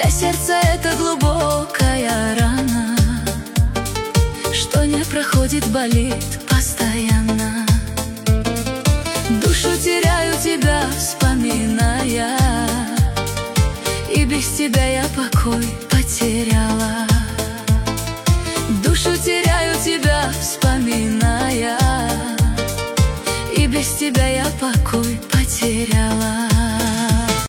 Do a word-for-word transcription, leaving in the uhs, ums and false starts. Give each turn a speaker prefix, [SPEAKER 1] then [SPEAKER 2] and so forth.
[SPEAKER 1] Для сердца это глубокая рана, что не проходит, болит постоянно. Душу теряю тебя, вспоминая, и без тебя я покой потеряла. Душу теряю тебя, вспоминая, и без тебя я покой потеряла.